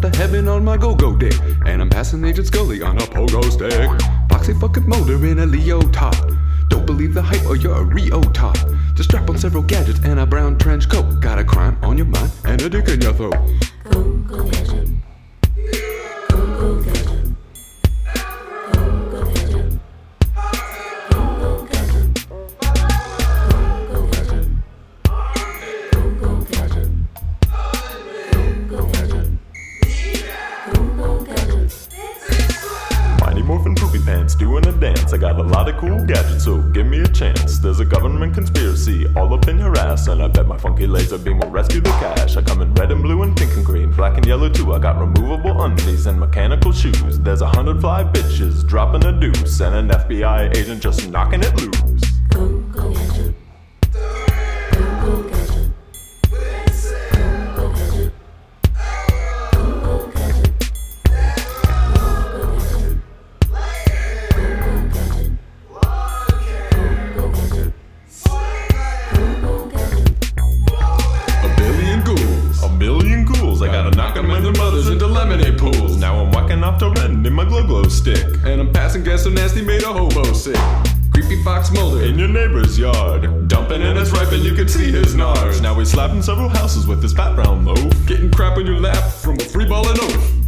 to heaven on my go-go dick. And I'm passing Agent Scully on a pogo stick. Foxy fucking Mulder in a leotard. Don't believe the hype or you're a Rio top. Just strap on several gadgets and a brown trench coat. Got a crime on your mind and a dick in your throat. Go gadget. Go gadget. Morphin' poopy pants, doing a dance. I got a lot of cool gadgets, so give me a chance. There's a government conspiracy all up in your ass, and I bet my funky laser beam will rescue the cash. I come in red and blue and pink and green, black and yellow too. I got removable undies and mechanical shoes. There's 100 fly bitches dropping a deuce, and an FBI agent just knocking it loose. Go gadget. Go gadget. I gotta knock 'em and their mothers into lemonade pools. Now I'm whacking off to Ren in my glow stick. And I'm passing gas so nasty made a hobo sick. Creepy Fox Mulder in your neighbor's yard, dumping in his ripe and you can see his nards. Now he's slapping several houses with his fat brown loaf, getting crap on your lap from a free ball and oaf.